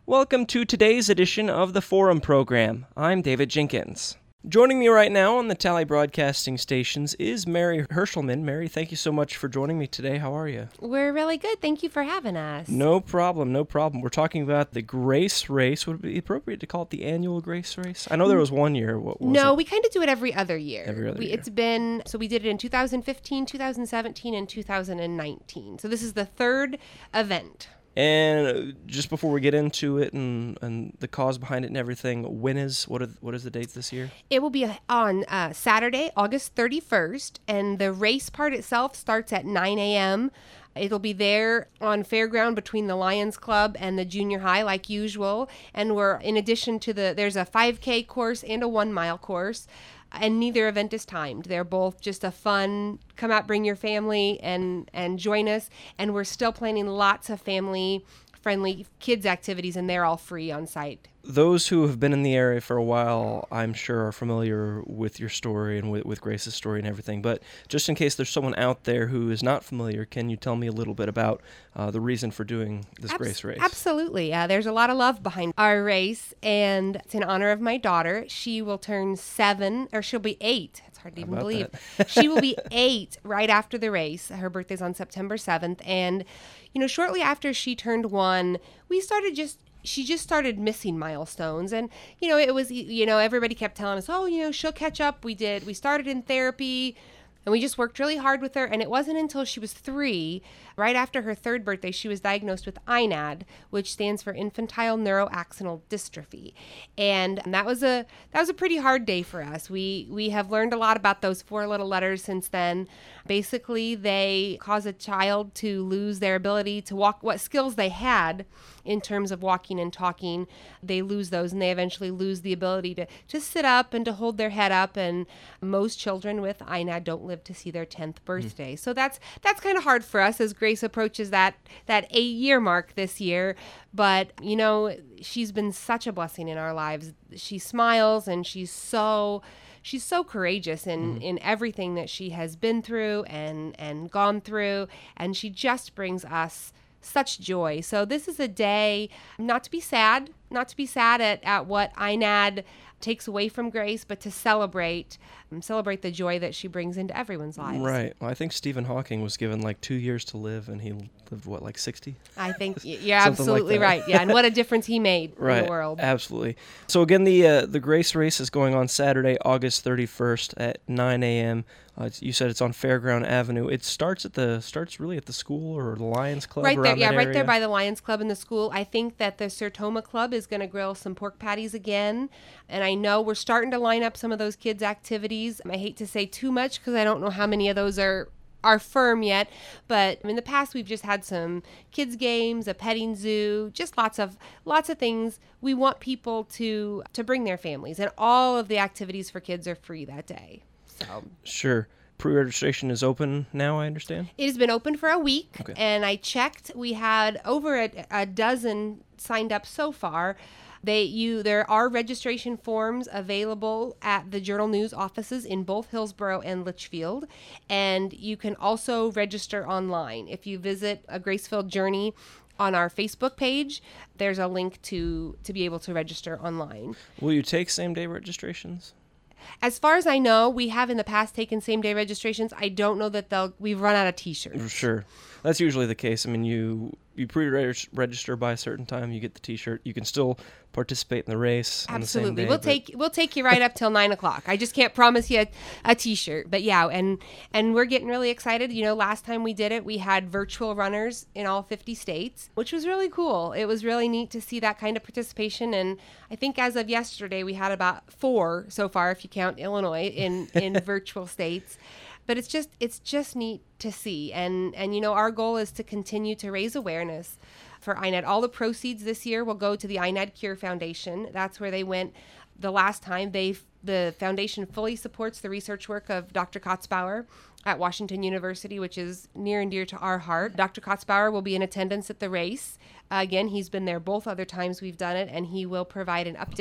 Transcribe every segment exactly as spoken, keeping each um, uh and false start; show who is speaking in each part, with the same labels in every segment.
Speaker 1: Welcome to today's edition of the Forum Program. I'm David Jenkins. Joining me right now on the Tally Broadcasting Stations is Mary Hershelman. Mary, thank you so much for joining me today. How are you?
Speaker 2: We're really good. Thank you for having us.
Speaker 1: No problem, no problem. We're talking about the Grace Race. Would it be appropriate to call it the annual Grace Race? I know there was one year. What was
Speaker 2: no,
Speaker 1: it?
Speaker 2: we kind of do it every other year.
Speaker 1: Every other
Speaker 2: we,
Speaker 1: year.
Speaker 2: It's been, so we did it in two thousand fifteen, two thousand seventeen, and two thousand nineteen. So this is the third event.
Speaker 1: And just before we get into it and, and the cause behind it and everything, when is, what are, what is the dates this year?
Speaker 2: It will be on uh, Saturday, August thirty-first, and the race part itself starts at nine a.m. It'll be there on Fairground between the Lions Club and the junior high like usual. And we're, in addition to the, there's a five K course and a one mile course. And neither event is timed. They're both just a fun, come out, bring your family and, and join us. And we're still planning lots of family-friendly kids activities, and they're all free on site.
Speaker 1: Those who have been in the area for a while, I'm sure, are familiar with your story and with, with Grace's story and everything. But just in case there's someone out there who is not familiar, can you tell me a little bit about uh, the reason for doing this
Speaker 2: Abs-
Speaker 1: Grace Race?
Speaker 2: Absolutely. Uh, there's a lot of love behind our race, and it's in honor of my daughter. She will turn seven, or she'll be eight. It's hard to even believe. She will be eight right after the race. Her birthday's on September seventh. And, you know, shortly after she turned one, we started just... she just started missing milestones. And, you know, it was, you know, everybody kept telling us, oh, you know, she'll catch up. We did. We started in therapy and we just worked really hard with her. And it wasn't until she was three, right after her third birthday, she was diagnosed with I N A D, which stands for infantile neuroaxonal dystrophy. And that was a, that was a pretty hard day for us. We, we have learned a lot about those four little letters since then. Basically, they cause a child to lose their ability to walk, what skills they had in terms of walking and talking. They lose those, and they eventually lose the ability to, to sit up and to hold their head up. And most children with I N A D don't live to see their tenth birthday. Mm. So that's that's kind of hard for us as Grace approaches that that eight-year mark this year. But, you know, she's been such a blessing in our lives. She smiles, and she's so... She's so courageous in, mm. in everything that she has been through and, and gone through, and she just brings us such joy. So this is a day not to be sad, not to be sad at, at what I N A D takes away from Grace, but to celebrate um, celebrate the joy that she brings into everyone's lives.
Speaker 1: Right. Well, I think Stephen Hawking was given like two years to live, and he lived, what, like sixty?
Speaker 2: I think you're absolutely like right. Yeah, and what a difference he made
Speaker 1: right.
Speaker 2: in the world.
Speaker 1: Absolutely. So again, the uh, the Grace Race is going on Saturday, August thirty-first at nine a.m. Uh, you said it's on Fairground Avenue. It starts at the starts really at the school or the Lions Club.
Speaker 2: Right there, yeah, right
Speaker 1: area.
Speaker 2: there by the Lions Club and the school. I think that the Sertoma Club is going to grill some pork patties again, and I know we're starting to line up some of those kids' activities. I hate to say too much because I don't know how many of those are are firm yet, but in the past we've just had some kids games, a petting zoo, just lots of lots of things. We want people to to bring their families, and all of the activities for kids are free that day. So
Speaker 1: sure. Pre-registration is open now, I understand?
Speaker 2: It has been open for a week,
Speaker 1: okay.
Speaker 2: And I checked. We had over a, a dozen signed up so far. They you there are registration forms available at the Journal News offices in both Hillsborough and Litchfield, and you can also register online. If you visit a Gracefield Journey on our Facebook page, there's a link to to be able to register online.
Speaker 1: Will you take same-day registrations?
Speaker 2: As far as I know, we have in the past taken same-day registrations. I don't know that they'll. We've run out of T-shirts.
Speaker 1: Sure, that's usually the case. I mean, you you pre-register by a certain time, you get the T-shirt. You can still participate in the race.
Speaker 2: Absolutely,
Speaker 1: on the same day,
Speaker 2: we'll
Speaker 1: but...
Speaker 2: take we'll take you right up till nine o'clock. I just can't promise you a, a T-shirt, but yeah, and and we're getting really excited. You know, last time we did it, we had virtual runners in all fifty states, which was really cool. It was really neat to see that kind of participation, and I think as of yesterday, we had about four so far, if you count Illinois, in in virtual states. But it's just it's just neat to see, and and you know, our goal is to continue to raise awareness for I N A D. All the proceeds this year will go to the I N A D Cure Foundation. That's where they went the last time. They the foundation fully supports the research work of Doctor Kotzbauer at Washington University, which is near and dear to our heart. Doctor Kotzbauer will be in attendance at the race. Uh, again, he's been there both other times we've done it, and he will provide an update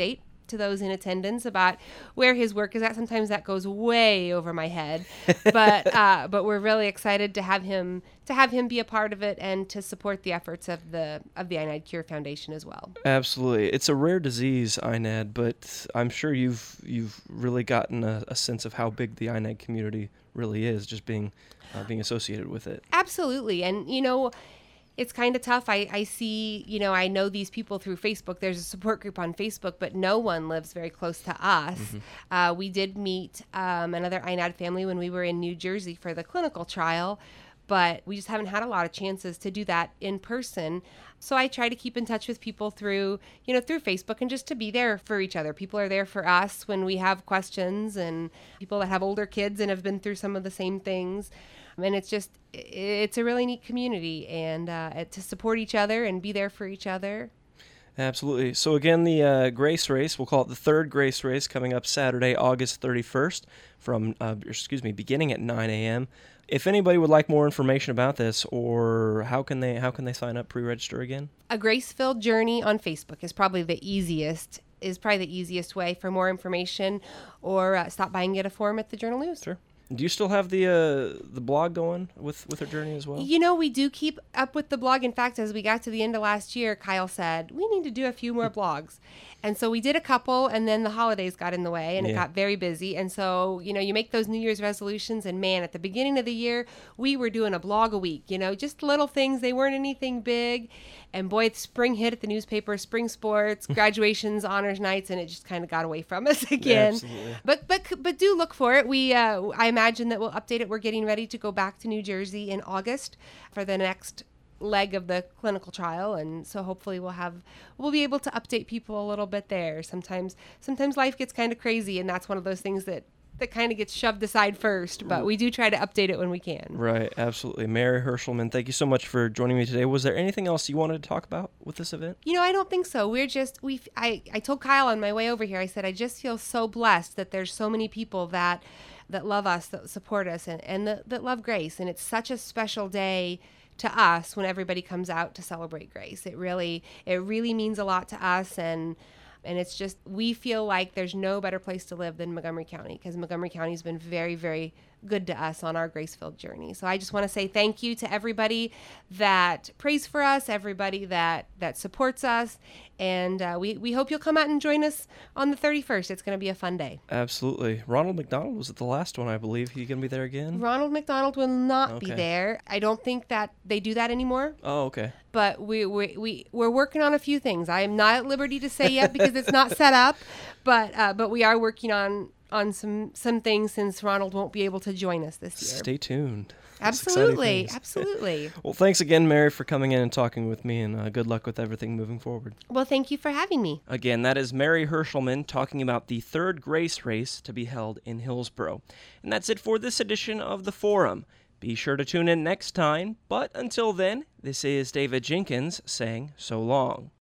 Speaker 2: to those in attendance about where his work is at. Sometimes that goes way over my head, but uh, but we're really excited to have him to have him be a part of it and to support the efforts of the of the I N A D Cure Foundation as well.
Speaker 1: Absolutely, it's a rare disease, I N A D, but I'm sure you've you've really gotten a, a sense of how big the I N A D community really is, just being uh, being associated with it.
Speaker 2: Absolutely, and you know. It's kind of tough. I, I see, you know, I know these people through Facebook. There's a support group on Facebook, but no one lives very close to us. Mm-hmm. Uh, we did meet um, another I N A D family when we were in New Jersey for the clinical trial, but we just haven't had a lot of chances to do that in person. So I try to keep in touch with people through, you know, through Facebook and just to be there for each other. People are there for us when we have questions, and people that have older kids and have been through some of the same things. And it's just, it's a really neat community, and uh, to support each other and be there for each other.
Speaker 1: Absolutely. So again, the uh, Grace Race, we'll call it the third Grace Race, coming up Saturday, August thirty-first, from, uh, excuse me, beginning at nine a.m. If anybody would like more information about this, or how can they how can they sign up, pre-register again?
Speaker 2: A Grace-Filled Journey on Facebook is probably the easiest is probably the easiest way for more information, or uh, stop by and get a form at the Journal News.
Speaker 1: Sure. Do you still have the uh, the blog going with, with our journey as well?
Speaker 2: You know, we do keep up with the blog. In fact, as we got to the end of last year, Kyle said, we need to do a few more blogs. And so we did a couple, and then the holidays got in the way, and yeah. it got very busy. And so, you know, you make those New Year's resolutions, and man, at the beginning of the year, we were doing a blog a week, you know, just little things. They weren't anything big. And boy, spring hit at the newspaper, spring sports, graduations, honors nights, and it just kind of got away from us again.
Speaker 1: Absolutely.
Speaker 2: But but but do look for it. We uh, I imagine that we'll update it. We're getting ready to go back to New Jersey in August for the next leg of the clinical trial, and so hopefully we'll have we'll be able to update people a little bit there. Sometimes sometimes life gets kind of crazy, and that's one of those things that that kind of gets shoved aside first, but we do try to update it when we can.
Speaker 1: Right, absolutely. Mary Hershelman, thank you so much for joining me today. Was there anything else you wanted to talk about with this event?
Speaker 2: You know, I don't think so. We're just, we. I, I told Kyle on my way over here, I said, I just feel so blessed that there's so many people that that love us, that support us, and, and that, that love Grace. And it's such a special day to us when everybody comes out to celebrate Grace. It really, it really means a lot to us, and And it's just, we feel like there's no better place to live than Montgomery County, because Montgomery County has been very, very good to us on our Grace-Filled journey. So I just want to say thank you to everybody that prays for us, everybody that, that supports us. And uh, we, we hope you'll come out and join us on the thirty-first. It's going to be a fun day.
Speaker 1: Absolutely. Ronald McDonald was at the last one, I believe. He going to be there again?
Speaker 2: Ronald McDonald will not
Speaker 1: okay.
Speaker 2: be there. I don't think that they do that anymore.
Speaker 1: Oh, okay.
Speaker 2: But we, we, we, we're working on a few things. I am not at liberty to say yet because it's not set up, but uh, but we are working on, on some, some things, since Ronald won't be able to join us this year.
Speaker 1: Stay tuned.
Speaker 2: Absolutely, absolutely.
Speaker 1: Well, thanks again, Mary, for coming in and talking with me, and uh, good luck with everything moving forward.
Speaker 2: Well, thank you for having me.
Speaker 1: Again, that is Mary Hershelman talking about the third Grace Race to be held in Hillsboro. And that's it for this edition of The Forum. Be sure to tune in next time, but until then, this is David Jenkins saying so long.